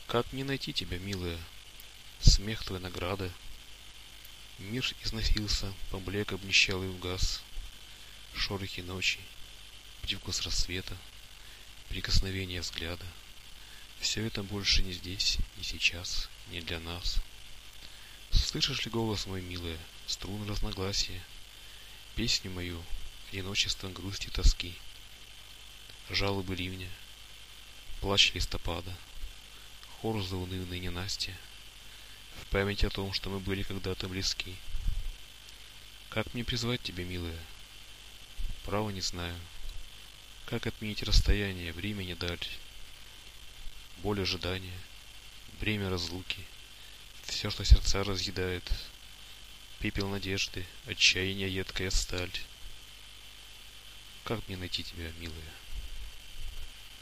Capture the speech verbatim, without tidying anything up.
Как мне найти тебя, милая? Смех твой награда. Мир износился, поблек, обнищал и угас. Шорохи ночи, привкус рассвета, прикосновение взгляда. Все это больше не здесь, не сейчас, не для нас. Слышишь ли голос мой, милая, струны разногласия, песню мою, одиночеством грусти тоски, жалобы ливня, плач листопада, хор заунывный ненастья, в память о том, что мы были когда-то близки. Как мне призвать тебя, милая? Право не знаю. Как отменить расстояние, времени даль, боль ожидания, бремя разлуки, все, что сердца разъедает, пепел надежды, отчаяние, едкая сталь. Как мне найти тебя, милая?